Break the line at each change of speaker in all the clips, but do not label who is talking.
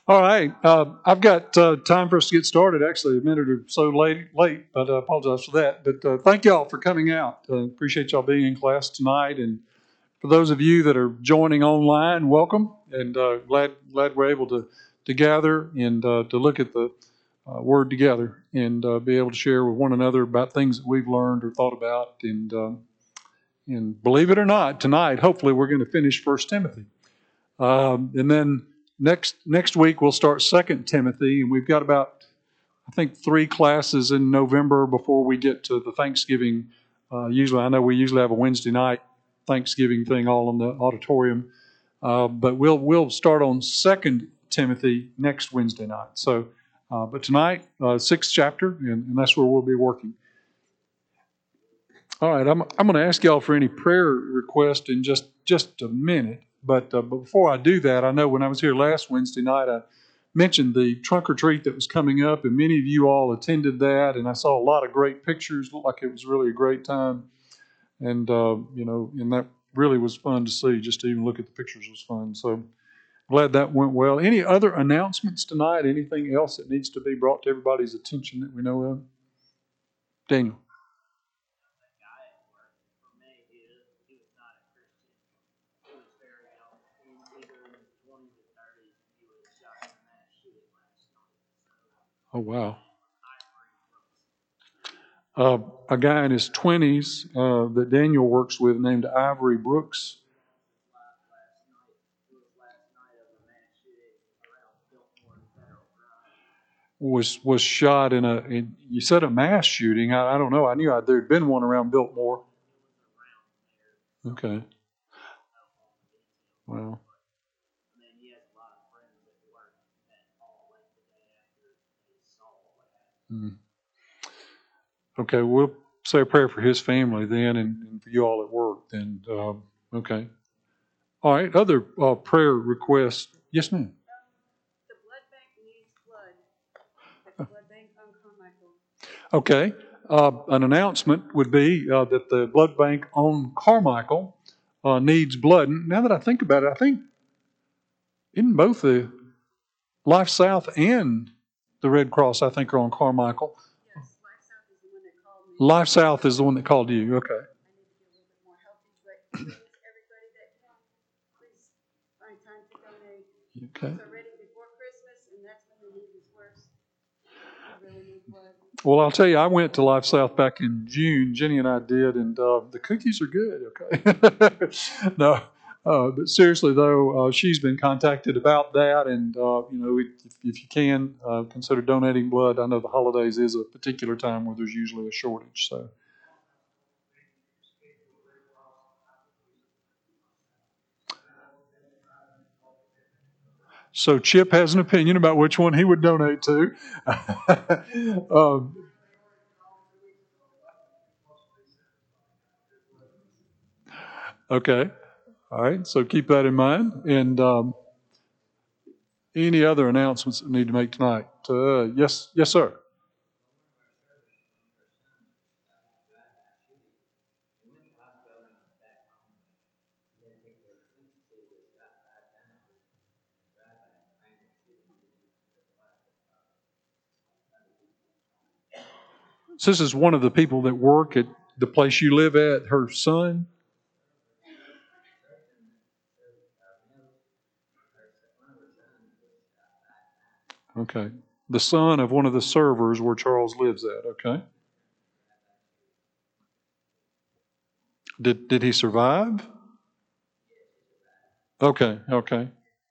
All right. I've got time for us to get started. Actually, a minute or so late, but I apologize for that. But thank y'all for coming out. Appreciate y'all being in class tonight. And for those of you that are joining online, welcome. And glad we're able to gather and to look at the Word together and be able to share with one another about things that we've learned or thought about. And believe it or not, tonight, hopefully, we're going to finish First Timothy. And then next week we'll start Second Timothy, and we've got about I think 3 classes in November before we get to the Thanksgiving. I know we usually have a Wednesday night Thanksgiving thing all in the auditorium, but we'll start on Second Timothy next Wednesday night. So, but tonight, sixth chapter, and that's where we'll be working. All right, I'm going to ask y'all for any prayer request in just a minute. But before I do that, I know when I was here last Wednesday night, I mentioned the trunk or treat that was coming up, and many of you all attended that, and I saw a lot of great pictures. Looked like it was really a great time, and and that really was fun to see. Just to even look at the pictures was fun. So glad that went well. Any other announcements tonight? Anything else that needs to be brought to everybody's attention that we know of? Daniel. Oh wow. A guy in his 20s that Daniel works with named Ivory Brooks was shot you said a mass shooting. I don't know. I knew there'd been one around Biltmore. Okay. Well. Hmm. Okay, we'll say a prayer for his family then, and for you all at work. Then, okay. All right. Other prayer requests. Yes, ma'am. The blood bank needs blood at the blood bank on Carmichael. Okay. An announcement would be that the blood bank on Carmichael needs blood. And now that I think about it, I think in both the Life South and the Red Cross, I think, are on Carmichael. Yes, Life South is the one that called me. Life South is the one that called you. Okay. I need to get a little bit more healthy, but everybody that can, please find time to donate. Okay. It's already before Christmas, and that's when the need is worse. We really need blood. Well, I'll tell you, I went to Life South back in June. Jenny and I did, and the cookies are good. Okay. No, but seriously though, she's been contacted about that, and if you can consider donating blood. I know the holidays is a particular time where there's usually a shortage. So Chip has an opinion about which one he would donate to. um, okay. All right. So keep that in mind. And any other announcements that we need to make tonight? Yes, sir. So this is one of the people that work at the place you live at, her son? Okay. The son of one of the servers where Charles lives at. Okay. Did he survive? Okay.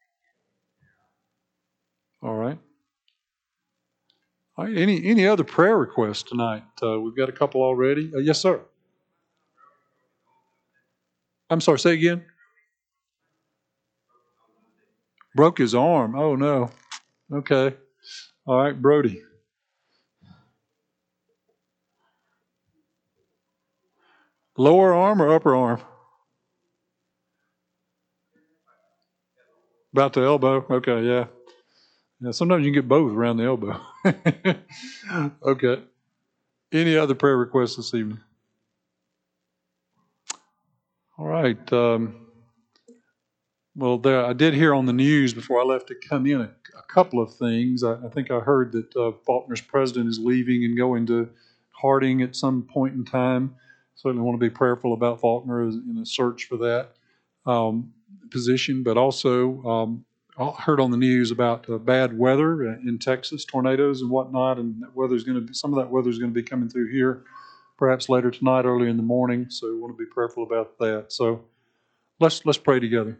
All right. All right. Any other prayer requests tonight? We've got a couple already. Yes, sir. I'm sorry, say again. Broke his arm. Oh no. Okay. All right, Brody. Lower arm or upper arm? About the elbow. Okay, yeah. Yeah, sometimes you can get both around the elbow. Okay. Any other prayer requests this evening? All right. Well, I did hear on the news before I left to come in a couple of things. I think I heard that Faulkner's president is leaving and going to Harding at some point in time. Certainly want to be prayerful about Faulkner in a search for that position. But also, I heard on the news about bad weather in Texas, tornadoes and whatnot, and some of that weather is going to be coming through here, perhaps later tonight, early in the morning. So we want to be prayerful about that. So let's pray together.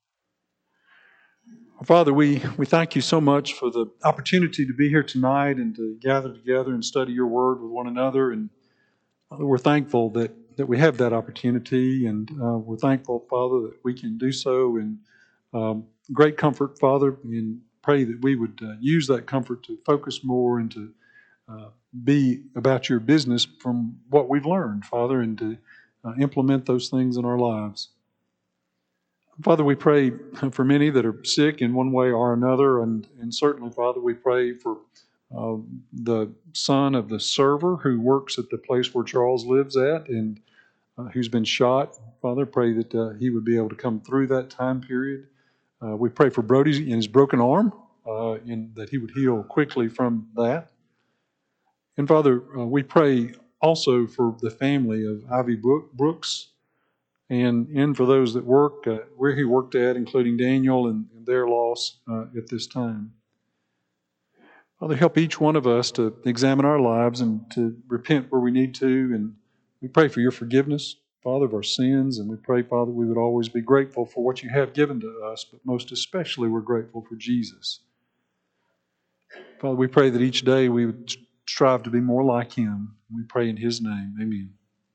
Father, we thank you so much for the opportunity to be here tonight and to gather together and study your word with one another. And Father, we're thankful that we have that opportunity, and we're thankful, Father, that we can do so in great comfort, Father, and pray that we would use that comfort to focus more and to be about your business from what we've learned, Father, and to implement those things in our lives. Father, we pray for many that are sick in one way or another, and certainly, Father, we pray for the son of the server who works at the place where Charles lives at and who's been shot. Father, pray that he would be able to come through that time period. We pray for Brody and his broken arm, and that he would heal quickly from that. And Father, we pray also for the family of Ivy Brooks, and for those that work where he worked at, including Daniel and their loss at this time. Father, help each one of us to examine our lives and to repent where we need to. And we pray for your forgiveness, Father, of our sins. And we pray, Father, we would always be grateful for what you have given to us, but most especially we're grateful for Jesus. Father, we pray that each day we would strive to be more like him. We pray in his name. Amen.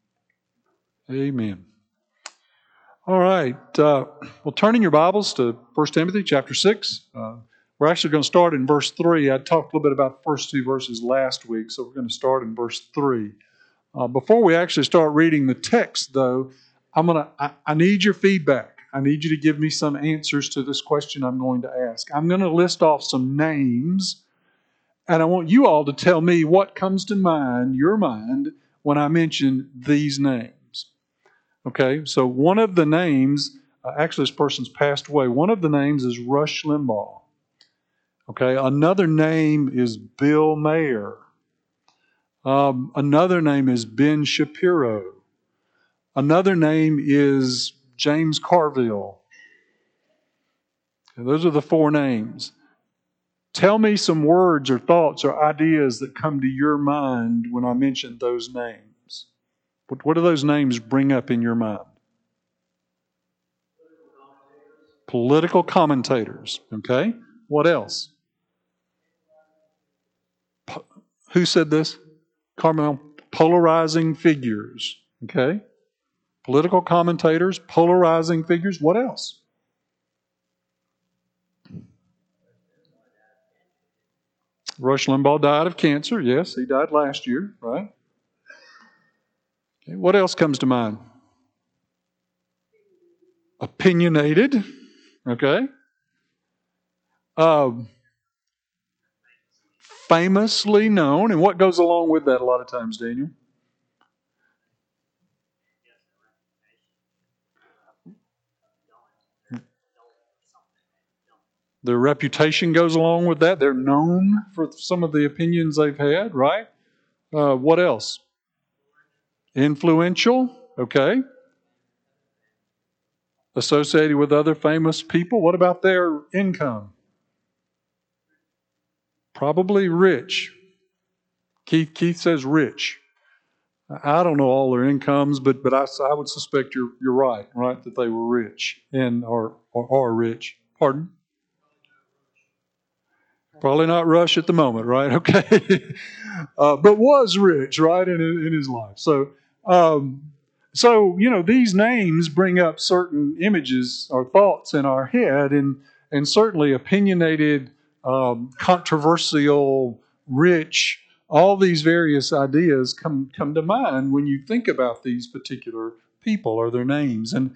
Amen. All right. Well, turn in your Bibles to 1 Timothy chapter 6. We're actually going to start in verse 3. I talked a little bit about the first two verses last week, so we're going to start in verse 3. Before we actually start reading the text, though, I need your feedback. I need you to give me some answers to this question I'm going to ask. I'm going to list off some names, and I want you all to tell me what comes to your mind, when I mention these names. Okay, so one of the names, actually this person's passed away, one of the names is Rush Limbaugh. Okay, another name is Bill Mayer. Another name is Ben Shapiro. Another name is James Carville. Okay, those are the four names. Tell me some words or thoughts or ideas that come to your mind when I mention those names. What do those names bring up in your mind? Political commentators. Okay. What else? Who said this? Carmel. Polarizing figures. Okay. Political commentators, polarizing figures. What else? Rush Limbaugh died of cancer. Yes, he died last year, right? Okay. What else comes to mind? Opinionated. Okay. Famously known. And what goes along with that a lot of times, Daniel? Their reputation goes along with that. They're known for some of the opinions they've had, right? What else? Influential. Okay. Associated with other famous people. What about their income? Probably rich. Keith says rich. I don't know all their incomes, but I would suspect you're right, that they were rich and are rich. Pardon? Probably not Rush at the moment, right? Okay, but was rich, right, in his life. So these names bring up certain images or thoughts in our head, and certainly opinionated, controversial, rich. All these various ideas come to mind when you think about these particular people or their names, and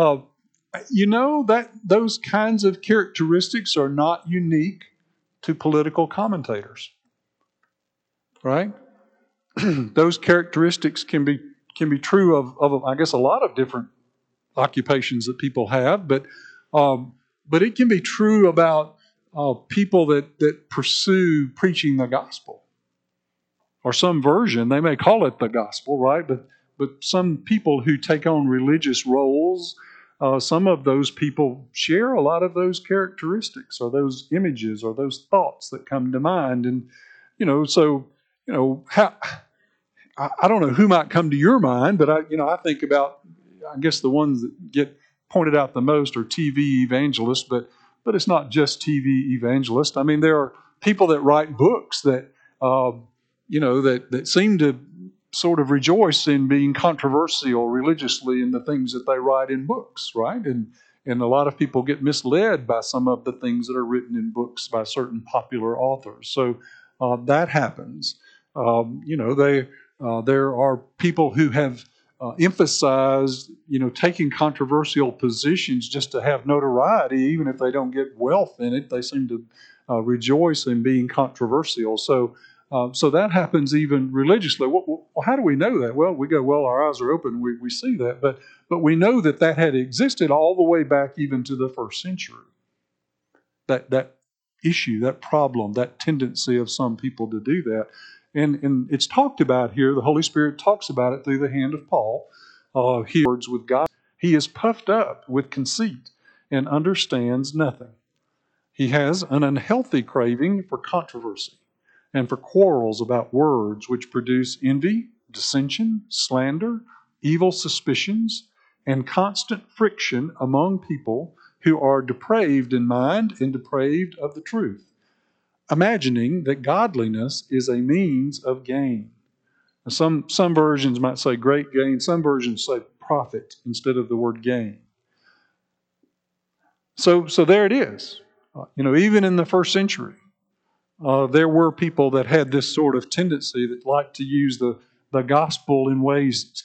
that those kinds of characteristics are not unique to political commentators, right? Those characteristics can be true of I guess a lot of different occupations that people have, but But it can be true about people that pursue preaching the gospel. Or some version, they may call it the gospel, right? But some people who take on religious roles, some of those people share a lot of those characteristics or those images or those thoughts that come to mind. And, so, how, I don't know who might come to your mind, but I think about, I guess the ones that get pointed out the most are TV evangelists, but it's not just TV evangelists. I mean, there are people that write books that, that seem to sort of rejoice in being controversial religiously in the things that they write in books, right? And a lot of people get misled by some of the things that are written in books by certain popular authors. So that happens. There are people who have emphasized, taking controversial positions just to have notoriety, even if they don't get wealth in it. They seem to rejoice in being controversial. So that happens even religiously. Well, how do we know that? Well, we go, our eyes are open. We see that. But we know that had existed all the way back even to the first century. That issue, that problem, that tendency of some people to do that. And it's talked about here. The Holy Spirit talks about it through the hand of Paul. He words with God. He is puffed up with conceit and understands nothing. He has an unhealthy craving for controversy and for quarrels about words, which produce envy, dissension, slander, evil suspicions, and constant friction among people who are depraved in mind and depraved of the truth, imagining that godliness is a means of gain. Some versions might say great gain. Some versions say profit instead of the word gain. So there it is. Even in the first century, there were people that had this sort of tendency that liked to use the gospel in ways,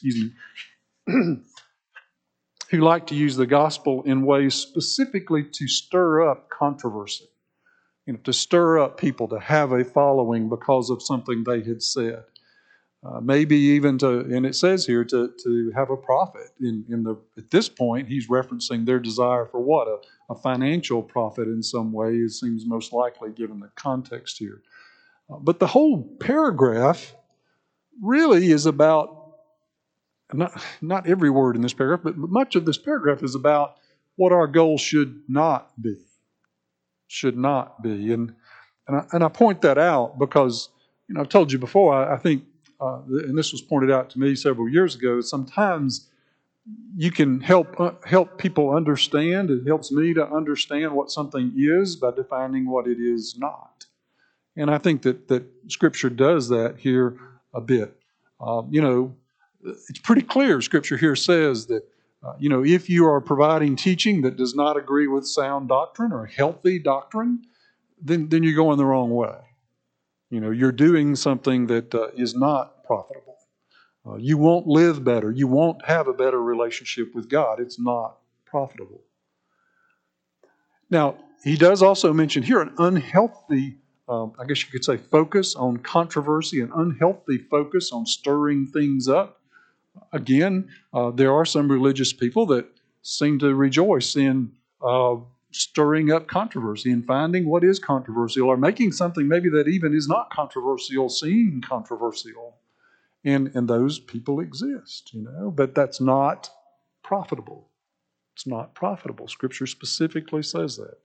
who liked to use the gospel in ways specifically to stir up controversy, to stir up people to have a following because of something they had said. Maybe even and it says here to have a profit. At this point, he's referencing their desire for what? A financial profit in some way. It seems most likely given the context here. But the whole paragraph really is about, not every word in this paragraph, but much of this paragraph is about what our goal should not be. Should not be. And I point that out because, I've told you before, I think, and this was pointed out to me several years ago, sometimes you can help people understand. It helps me to understand what something is by defining what it is not. And I think that Scripture does that here a bit. It's pretty clear. Scripture here says that, if you are providing teaching that does not agree with sound doctrine or healthy doctrine, then you're going the wrong way. You're doing something that is not profitable. You won't live better. You won't have a better relationship with God. It's not profitable. Now, he does also mention here an unhealthy, I guess you could say, focus on controversy, an unhealthy focus on stirring things up. Again, there are some religious people that seem to rejoice in stirring up controversy and finding what is controversial or making something maybe that even is not controversial seem controversial. And those people exist, but that's not profitable. It's not profitable. Scripture specifically says that.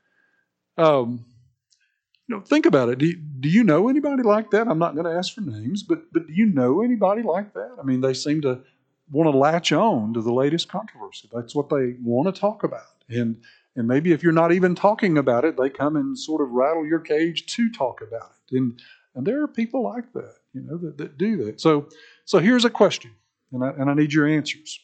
Think about it. Do you know anybody like that? I'm not going to ask for names, but do you know anybody like that? I mean, they seem to want to latch on to the latest controversy. That's what they want to talk about. And maybe if you're not even talking about it, they come and sort of rattle your cage to talk about it. And there are people like that, that do that. So here's a question, and I need your answers.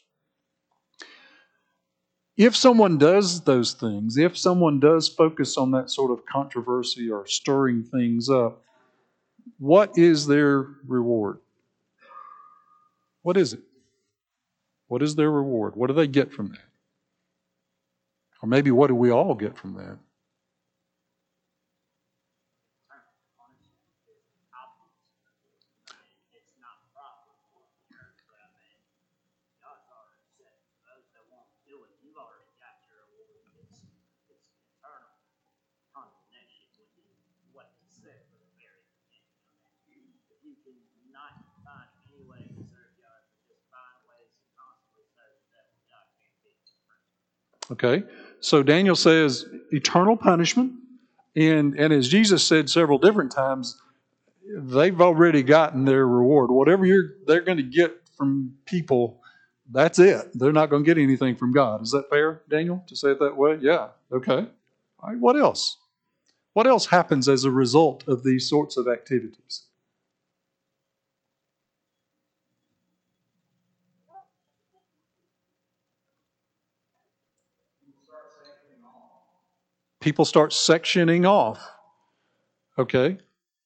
If someone does those things, if someone does focus on that sort of controversy or stirring things up, what is their reward? What is it? What is their reward? What do they get from that? Or maybe what do we all get from that? Okay, so Daniel says eternal punishment, and as Jesus said several different times, they've already gotten their reward. Whatever they're going to get from people, that's it. They're not going to get anything from God. Is that fair, Daniel, to say it that way? Yeah. Okay. All right. What else? What else happens as a result of these sorts of activities? People start sectioning off. Okay.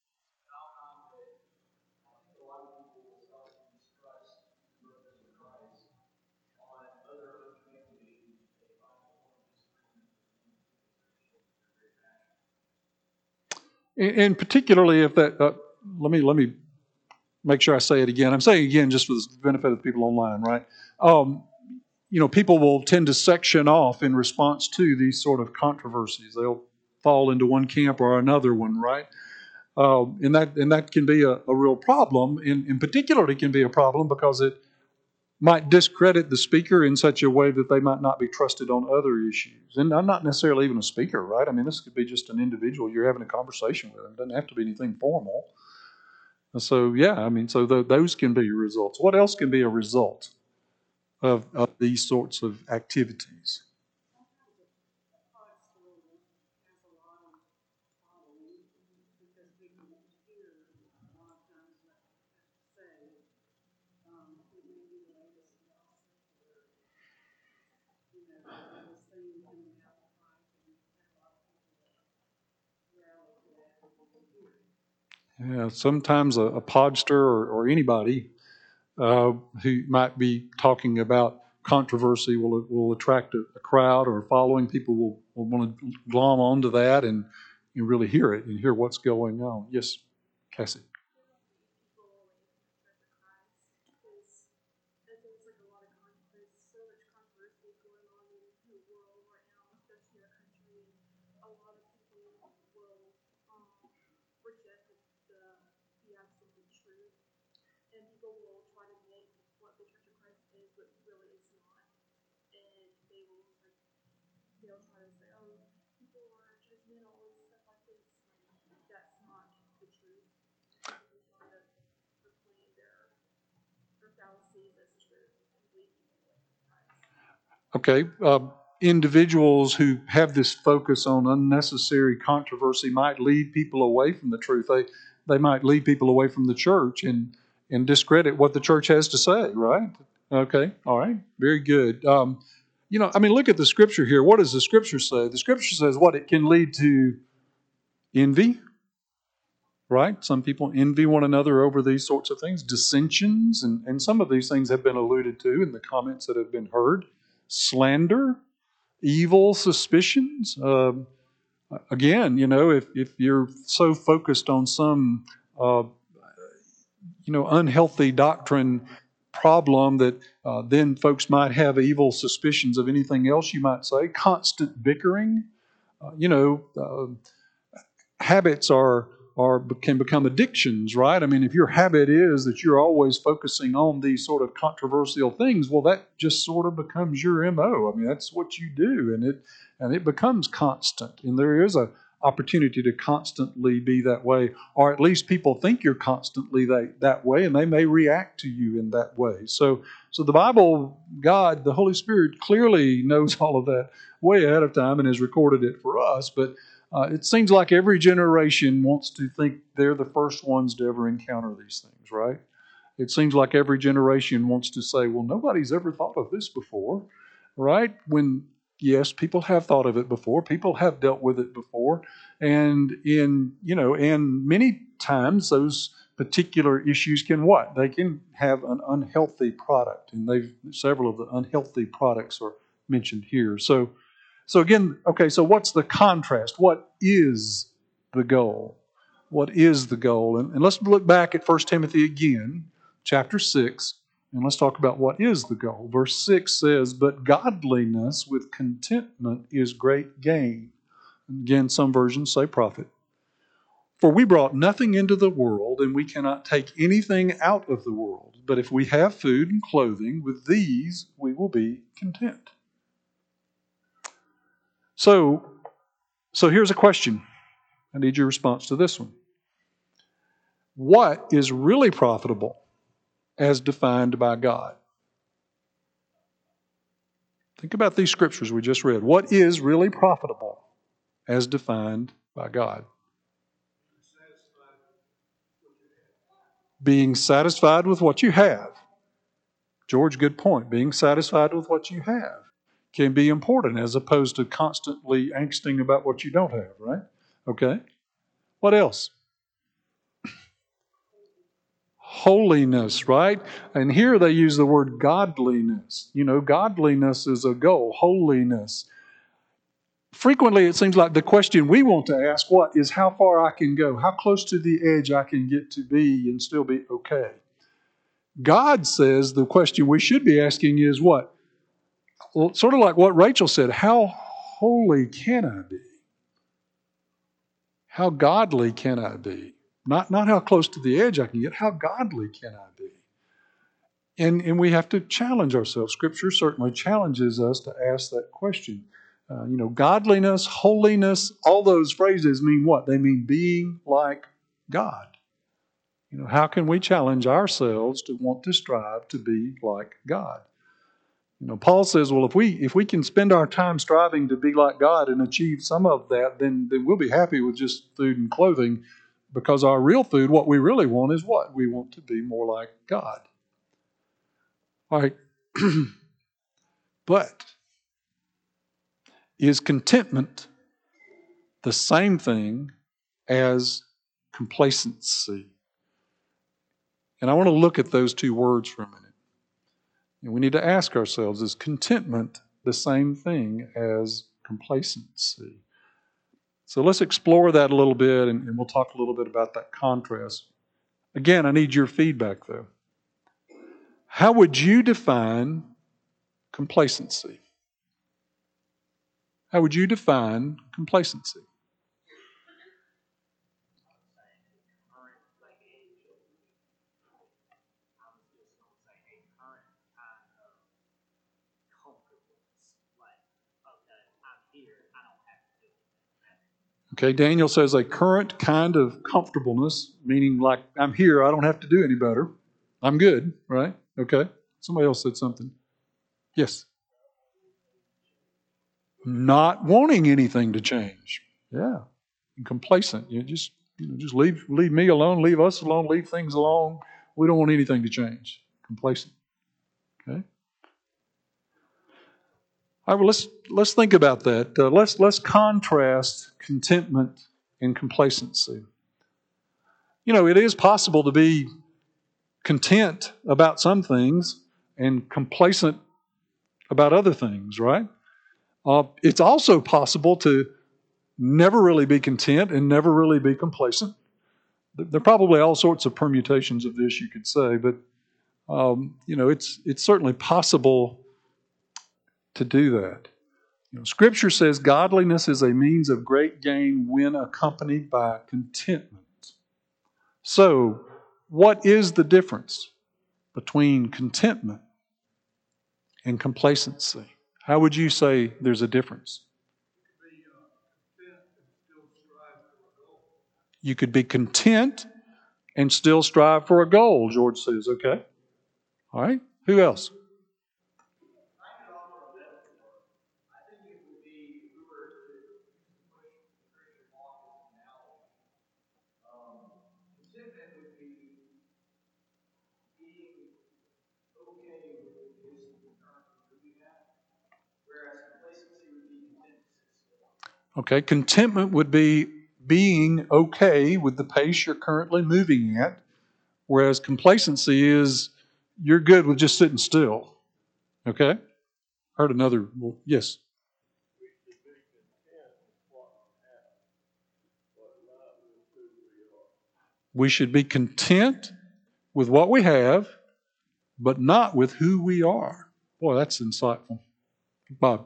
And particularly if that, let me make sure I say it again. I'm saying it again just for the benefit of the people online, right? Um, people will tend to section off in response to these sort of controversies. They'll fall into one camp or another one, right? And that can be a real problem. In particular, it can be a problem because it might discredit the speaker in such a way that they might not be trusted on other issues. And I'm not necessarily even a speaker, right? I mean, this could be just an individual you're having a conversation with. It doesn't have to be anything formal. And so, yeah, I mean, so those can be results. What else can be a result of these sorts of activities? Yeah, sometimes a podster or anybody who might be talking about controversy will attract a crowd or a following. People will want to glom onto that and you really hear it and hear what's going on. Yes, Cassie. Okay, individuals who have this focus on unnecessary controversy might lead people away from the truth. They might lead people away from the church and discredit what the church has to say. Right? Okay. All right. Very good. I mean, look at the scripture here. What does the scripture say? The scripture says what it can lead to envy. Right? Some people envy one another over these sorts of things, dissensions, and some of these things have been alluded to in the comments that have been heard. Slander, evil suspicions. Again, if you're so focused on some, uh, unhealthy doctrine problem that then folks might have evil suspicions of anything else you might say. Constant bickering. Uh, you know, uh, Habits can become addictions, right? I mean, if your habit is that you're always focusing on these sort of controversial things, well, that just sort of becomes your MO. I mean, that's what you do, and it becomes constant. And there is a opportunity to constantly be that way, or at least people think you're constantly that way, and they may react to you in that way. So the Bible, God, the Holy Spirit clearly knows all of that way ahead of time and has recorded it for us, but it seems like every generation wants to think they're the first ones to ever encounter these things, right? It seems like every generation wants to say, well, nobody's ever thought of this before, right? When, yes, people have thought of it before, people have dealt with it before, and many times those particular issues can what? They can have an unhealthy product, and several of the unhealthy products are mentioned here. So again, okay, so what's the contrast? What is the goal? What is the goal? And let's look back at 1 Timothy again, chapter 6, and let's talk about what is the goal. Verse 6 says, "But godliness with contentment is great gain." Again, some versions say profit. For we brought nothing into the world, and we cannot take anything out of the world. But if we have food and clothing, with these we will be content. So here's a question. I need your response to this one. What is really profitable as defined by God? Think about these scriptures we just read. What is really profitable as defined by God? Being satisfied with what you have. George, good point. Being satisfied with what you have can be important as opposed to constantly angsting about what you don't have, right? Okay. What else? Holiness, right? And here they use the word godliness. Godliness is a goal. Holiness. Frequently, it seems like the question we want to ask, what is how far I can go, how close to the edge I can get to be and still be okay. God says the question we should be asking is what? Well, sort of like what Rachel said, how holy can I be? How godly can I be? Not how close to the edge I can get, how godly can I be? And we have to challenge ourselves. Scripture certainly challenges us to ask that question. Godliness, holiness, all those phrases mean what? They mean being like God. How can we challenge ourselves to want to strive to be like God? Paul says, well, if we can spend our time striving to be like God and achieve some of that, then we'll be happy with just food and clothing, because our real food, what we really want is what? We want to be more like God. All right. But is contentment the same thing as complacency? And I want to look at those two words for a minute. And we need to ask ourselves, is contentment the same thing as complacency? So let's explore that a little bit, and we'll talk a little bit about that contrast. Again, I need your feedback, though. How would you define complacency? How would you define complacency? Okay, Daniel says a current kind of comfortableness, meaning like I'm here, I don't have to do any better. I'm good, right? Okay. Somebody else said something. Yes. Not wanting anything to change. Yeah. And complacent. You just leave me alone, leave us alone, leave things alone. We don't want anything to change. Complacent. Okay. All right, well, let's think about that. Let's contrast contentment and complacency. It is possible to be content about some things and complacent about other things, right? It's also possible to never really be content and never really be complacent. There are probably all sorts of permutations of this, you could say, but it's certainly possible to do that. Scripture says godliness is a means of great gain when accompanied by contentment. So, what is the difference between contentment and complacency? How would you say there's a difference? You could be content and still strive for a goal, George says. Okay. All right. Who else? Okay, contentment would be being okay with the pace you're currently moving at, whereas complacency is you're good with just sitting still. Okay? Heard another, yes. We should be content with what we have, but not with who we are. Boy, that's insightful. Bob.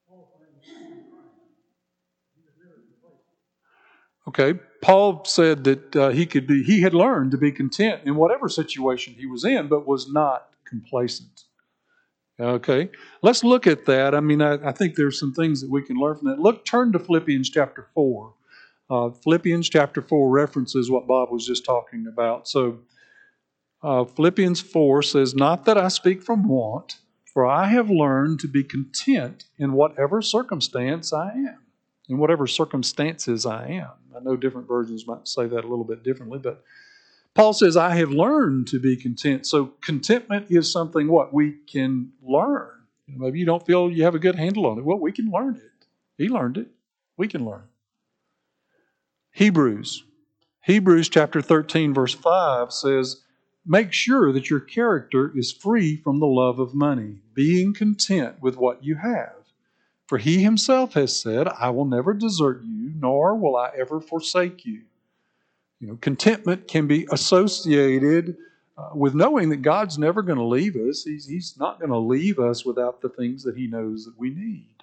Okay, Paul said that he had learned to be content in whatever situation he was in, but was not complacent. Okay, let's look at that. I mean, I think there's some things that we can learn from that. Turn to Philippians chapter 4. Philippians chapter 4 references what Bob was just talking about. So, Philippians 4 says, "Not that I speak from want, for I have learned to be content in whatever circumstance I am." In whatever circumstances I am. I know different versions might say that a little bit differently, but Paul says, I have learned to be content. So contentment is something what we can learn. Maybe you don't feel you have a good handle on it. Well, we can learn it. He learned it. We can learn. Hebrews chapter 13, verse 5 says, "Make sure that your character is free from the love of money, being content with what you have. For he himself has said, I will never desert you, nor will I ever forsake you." Contentment can be associated with knowing that God's never going to leave us. He's not going to leave us without the things that he knows that we need.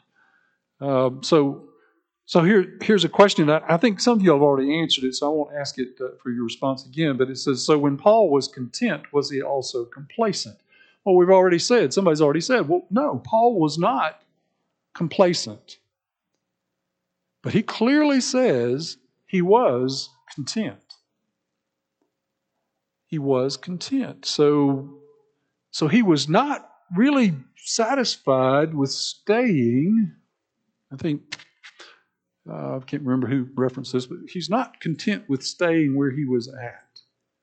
So here's a question. I think some of you have already answered it, so I won't ask it for your response again. But it says, so when Paul was content, was he also complacent? Well, we've already said, somebody's already said, well, no, Paul was not complacent. But he clearly says he was content. He was content. So he was not really satisfied with staying. I think, I can't remember who referenced this, but he's not content with staying where he was at.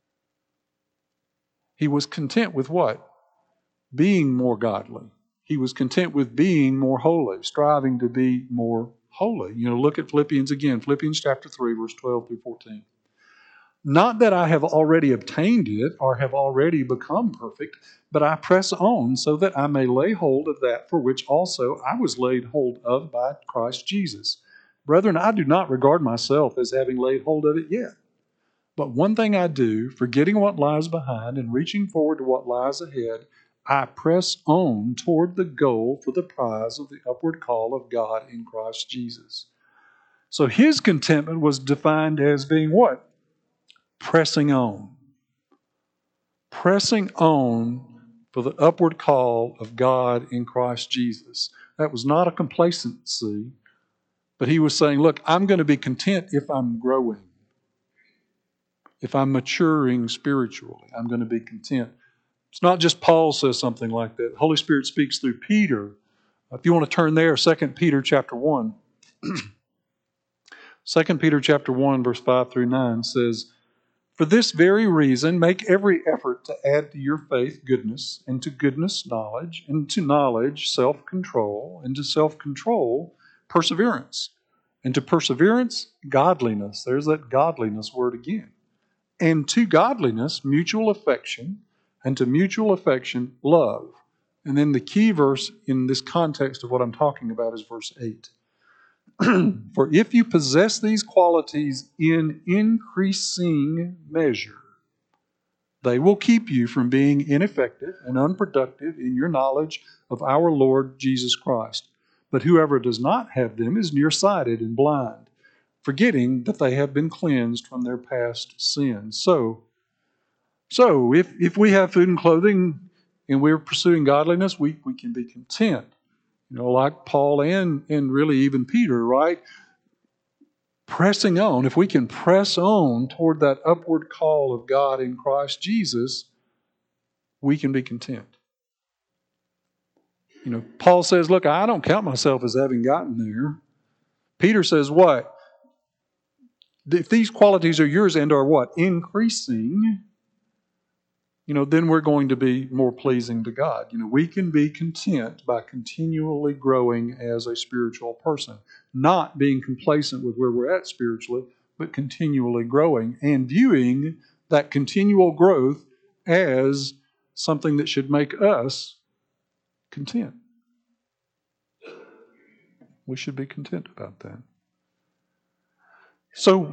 He was content with what? Being more godly. He was content with being more holy, striving to be more holy. Look at Philippians again, Philippians chapter 3, verse 12 through 14. "Not that I have already obtained it or have already become perfect, but I press on so that I may lay hold of that for which also I was laid hold of by Christ Jesus. Brethren, I do not regard myself as having laid hold of it yet. But one thing I do, forgetting what lies behind and reaching forward to what lies ahead, I press on toward the goal for the prize of the upward call of God in Christ Jesus." So his contentment was defined as being what? Pressing on. Pressing on for the upward call of God in Christ Jesus. That was not a complacency, but he was saying, look, I'm going to be content if I'm growing. If I'm maturing spiritually, I'm going to be content. It's not just Paul says something like that. The Holy Spirit speaks through Peter. If you want to turn there, 2 Peter chapter 1. 2 Peter chapter 1, verse 5 through 9 says, "For this very reason, make every effort to add to your faith goodness, and to goodness knowledge, and to knowledge self-control, and to self-control perseverance, and to perseverance godliness." There's that godliness word again. "And to godliness mutual affection, and to mutual affection love." And then the key verse in this context of what I'm talking about is verse 8. "For if you possess these qualities in increasing measure, they will keep you from being ineffective and unproductive in your knowledge of our Lord Jesus Christ. But whoever does not have them is nearsighted and blind, forgetting that they have been cleansed from their past sins." So if we have food and clothing and we're pursuing godliness, we can be content. Like Paul and really even Peter, right? Pressing on. If we can press on toward that upward call of God in Christ Jesus, we can be content. Paul says, look, I don't count myself as having gotten there. Peter says what? If these qualities are yours and are what? Increasing, then we're going to be more pleasing to God. We can be content by continually growing as a spiritual person, not being complacent with where we're at spiritually, but continually growing and viewing that continual growth as something that should make us content. We should be content about that. So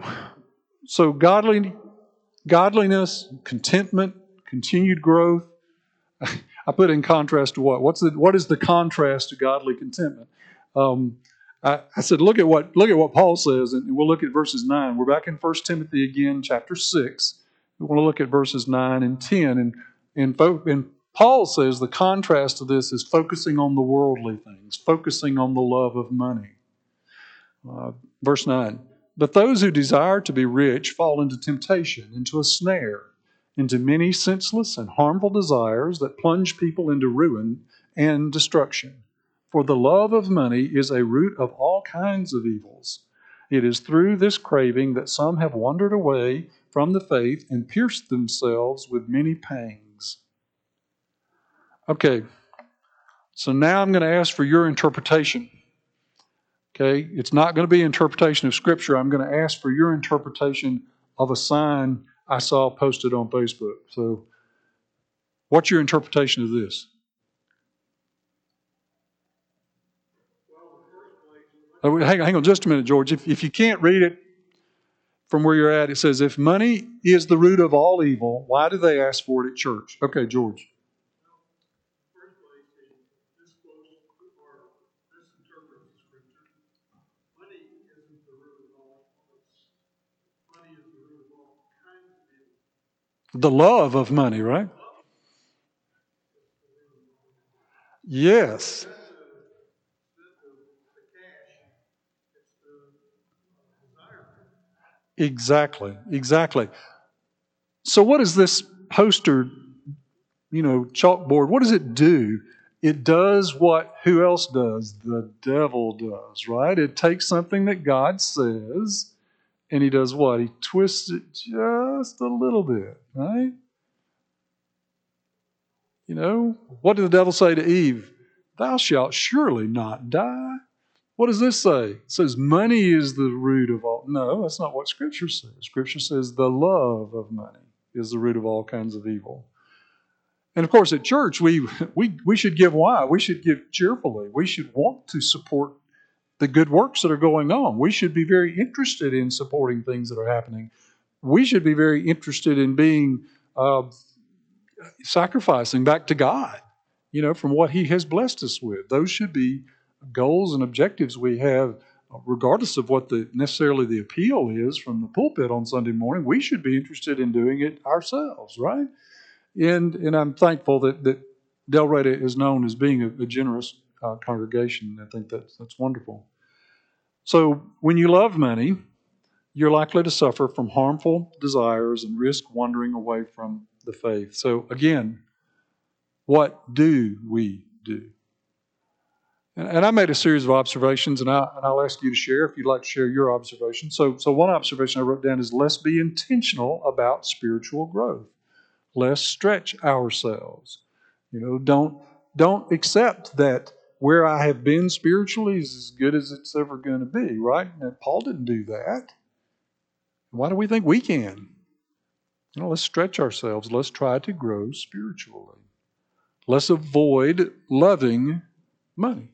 godliness, contentment, continued growth. I put in contrast to what? What is the contrast to godly contentment? I said, look at what Paul says, and we'll look at verses 9. We're back in 1 Timothy again, chapter 6. We want to look at verses 9 and 10. And Paul says the contrast to this is focusing on the worldly things, focusing on the love of money. Verse 9, but those who desire to be rich fall into temptation, into a snare, into many senseless and harmful desires that plunge people into ruin and destruction. For the love of money is a root of all kinds of evils. It is through this craving that some have wandered away from the faith and pierced themselves with many pangs. Okay, so now I'm going to ask for your interpretation. Okay, it's not going to be interpretation of Scripture. I'm going to ask for your interpretation of a sign I saw posted on Facebook. So, what's your interpretation of this? Hang on just a minute, George. If you can't read it from where you're at, it says, if money is the root of all evil, why do they ask for it at church? Okay, George. The love of money, right? Yes. Exactly. So what does this poster, chalkboard, what does it do? It does what who else does? The devil does, right? It takes something that God says, and he does what? He twists it just a little bit, right? What did the devil say to Eve? Thou shalt surely not die. What does this say? It says money is the root of all. No, that's not what Scripture says. Scripture says the love of money is the root of all kinds of evil. And of course, at church, we should give why? We should give cheerfully. We should want to support the good works that are going on. We should be very interested in supporting things that are happening. We should be very interested in being sacrificing back to God, from what He has blessed us with. Those should be goals and objectives we have, regardless of what necessarily the appeal is from the pulpit on Sunday morning. We should be interested in doing it ourselves, right? And I'm thankful that Del Rey is known as being a generous congregation. I think that's wonderful. So when you love money, you're likely to suffer from harmful desires and risk wandering away from the faith. So again, what do we do? And I made a series of observations, and I'll ask you to share if you'd like to share your observations. So one observation I wrote down is, let's be intentional about spiritual growth. Let's stretch ourselves. Don't accept that where I have been spiritually is as good as it's ever going to be, right? And Paul didn't do that. Why do we think we can? Let's stretch ourselves. Let's try to grow spiritually. Let's avoid loving money.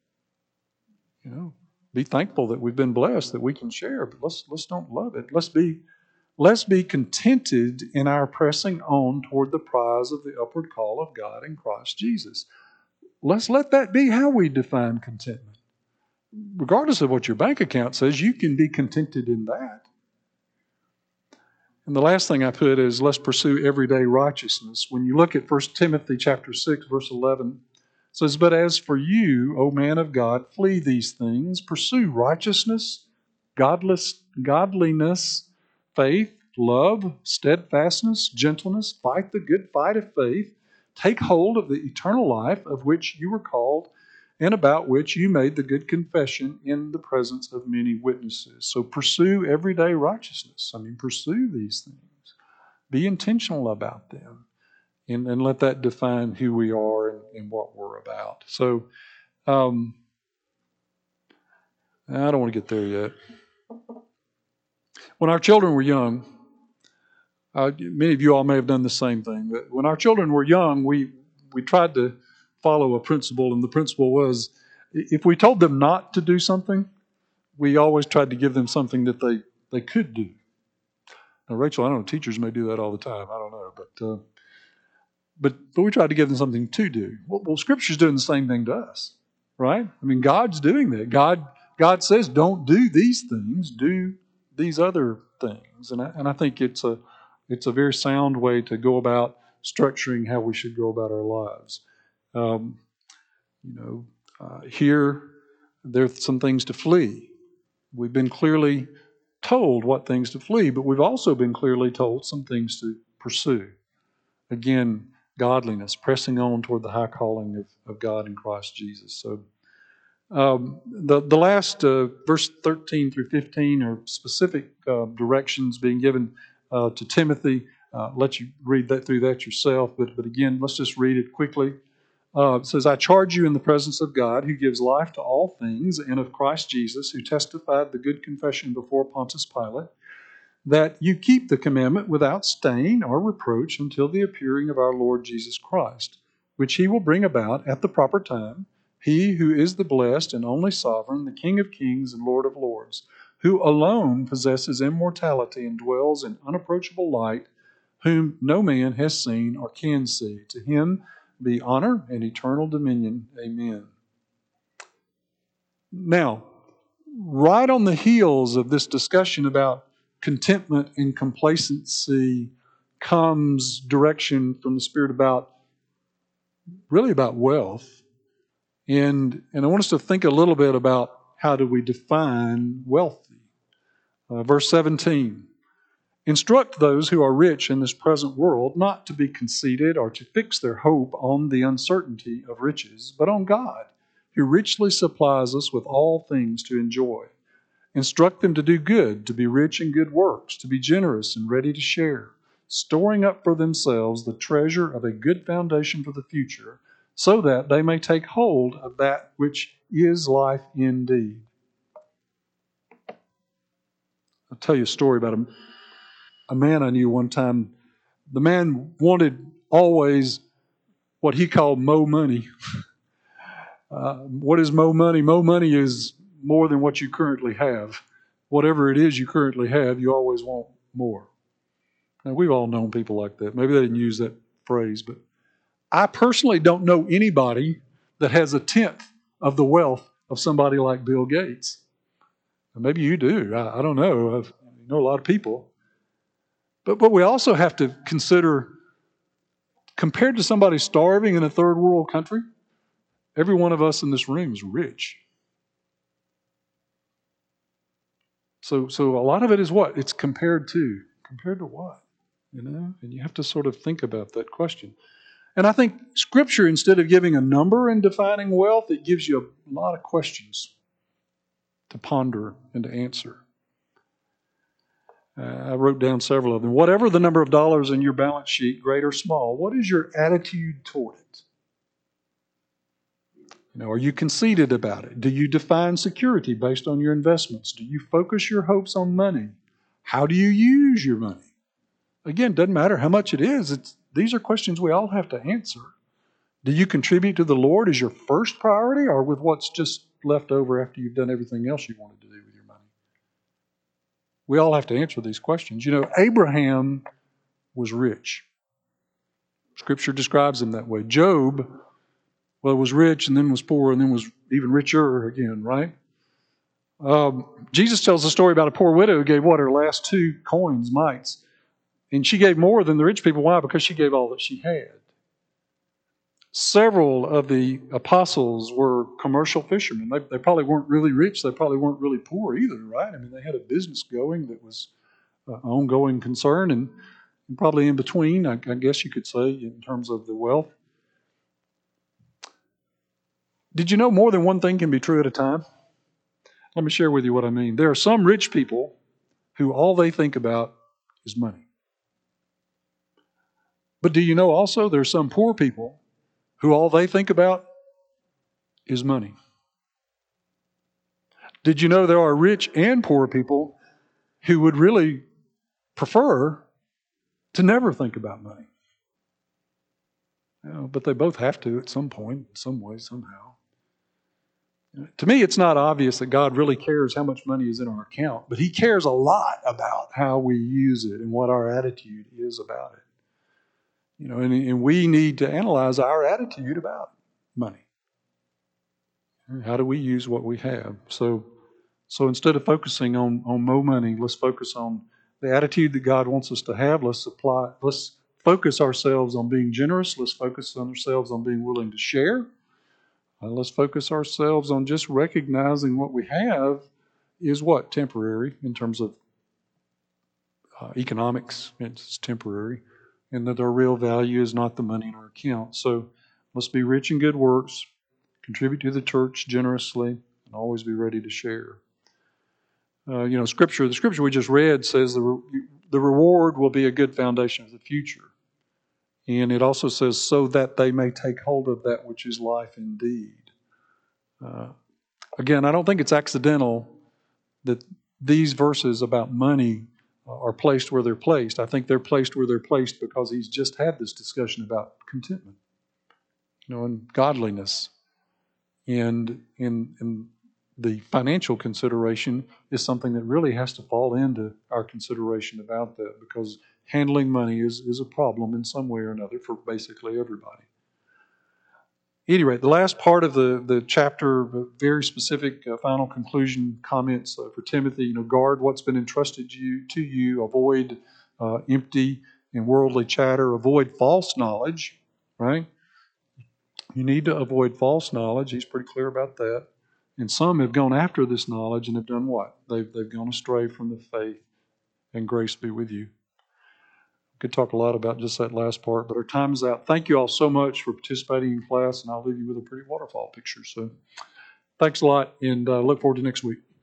Be thankful that we've been blessed, that we can share, but let's don't love it. Let's be contented in our pressing on toward the prize of the upward call of God in Christ Jesus. Let's let that be how we define contentment. Regardless of what your bank account says, you can be contented in that. And the last thing I put is, let's pursue everyday righteousness. When you look at 1 Timothy chapter 6, verse 11, it says, but as for you, O man of God, flee these things, pursue righteousness, godliness, faith, love, steadfastness, gentleness, fight the good fight of faith, take hold of the eternal life of which you were called and about which you made the good confession in the presence of many witnesses. So pursue everyday righteousness. Pursue these things. Be intentional about them. And let that define who we are and what we're about. So, I don't want to get there yet. When our children were young, many of you all may have done the same thing. But when our children were young, we tried to follow a principle, and the principle was, if we told them not to do something, we always tried to give them something that they could do. Now, Rachel, I don't know, teachers may do that all the time. I don't know, but we tried to give them something to do. Well, Scripture's doing the same thing to us. right? I mean, God's doing that. God says, don't do these things, do these other things. And I think it's a very sound way to go about structuring how we should go about our lives. Um, Here, there's some things to flee. We've been clearly told what things to flee, but we've also been clearly told some things to pursue. Again, godliness, pressing on toward the high calling of God in Christ Jesus. So the last verse 13 through 15 are specific directions being given to Timothy. Let you read that through that yourself. But again, let's just read it quickly. It says, I charge you in the presence of God, who gives life to all things, and of Christ Jesus, who testified the good confession before Pontius Pilate, that you keep the commandment without stain or reproach until the appearing of our Lord Jesus Christ, which he will bring about at the proper time, he who is the blessed and only sovereign, the King of kings and Lord of lords, who alone possesses immortality and dwells in unapproachable light, whom no man has seen or can see. To him be honor and eternal dominion. Amen. Now, right on the heels of this discussion about contentment and complacency comes direction from the Spirit about wealth. And I want us to think a little bit about how do we define wealthy. Verse 17, instruct those who are rich in this present world not to be conceited or to fix their hope on the uncertainty of riches, but on God, who richly supplies us with all things to enjoy. Instruct them to do good, to be rich in good works, to be generous and ready to share, storing up for themselves the treasure of a good foundation for the future, so that they may take hold of that which is life indeed. I'll tell you a story about a man I knew one time. The man wanted always what he called mo money. What is mo money? Mo money is more than what you currently have. Whatever it is you currently have, you always want more. Now, we've all known people like that. Maybe they didn't use that phrase, but I personally don't know anybody that has a tenth of the wealth of somebody like Bill Gates. Maybe you do. I don't know. I know a lot of people. But we also have to consider, compared to somebody starving in a third world country, every one of us in this room is rich. So a lot of it is what? It's compared to. Compared to what? And you have to sort of think about that question. And I think Scripture, instead of giving a number and defining wealth, it gives you a lot of questions to ponder and to answer. I wrote down several of them. Whatever the number of dollars in your balance sheet, great or small, what is your attitude toward it? Are you conceited about it? Do you define security based on your investments? Do you focus your hopes on money? How do you use your money? Again, it doesn't matter how much it is. These are questions we all have to answer. Do you contribute to the Lord as your first priority, or with what's just left over after you've done everything else you wanted to do with your money? We all have to answer these questions. Abraham was rich. Scripture describes him that way. Job, was rich and then was poor and then was even richer again, right? Jesus tells a story about a poor widow who gave her last 2 coins, mites. And she gave more than the rich people. Why? Because she gave all that she had. Several of the apostles were commercial fishermen. They probably weren't really rich. They probably weren't really poor either, right? I mean, they had a business going that was an ongoing concern, and probably in between, I guess you could say, in terms of the wealth. Did you know more than one thing can be true at a time? Let me share with you what I mean. There are some rich people who all they think about is money. But do you know also there are some poor people who all they think about is money? Did you know there are rich and poor people who would really prefer to never think about money? But they both have to at some point, some way, somehow. To me, it's not obvious that God really cares how much money is in our account, but He cares a lot about how we use it and what our attitude is about it. And we need to analyze our attitude about money. How do we use what we have? So instead of focusing on more money, let's focus on the attitude that God wants us to have. Let's focus ourselves on being generous. Let's focus on ourselves on being willing to share. Let's focus ourselves on just recognizing what we have is what? Temporary in terms of economics. It's temporary. And that our real value is not the money in our account. So let's be rich in good works, contribute to the church generously, and always be ready to share. The scripture we just read says the reward will be a good foundation of the future. And it also says, so that they may take hold of that which is life indeed. Again, I don't think it's accidental that these verses about money are placed where they're placed. I think they're placed where they're placed because he's just had this discussion about contentment, and godliness. And in the financial consideration is something that really has to fall into our consideration about that, because handling money is a problem in some way or another for basically everybody. At any rate, the last part of the chapter, very specific final conclusion comments for Timothy. Guard what's been entrusted to you. Avoid empty and worldly chatter. Avoid false knowledge. Right? You need to avoid false knowledge. He's pretty clear about that. And some have gone after this knowledge and have done what? They've gone astray from the faith. And grace be with you. Could talk a lot about just that last part, but our time is out. Thank you all so much for participating in class, and I'll leave you with a pretty waterfall picture. So thanks a lot, and look forward to next week.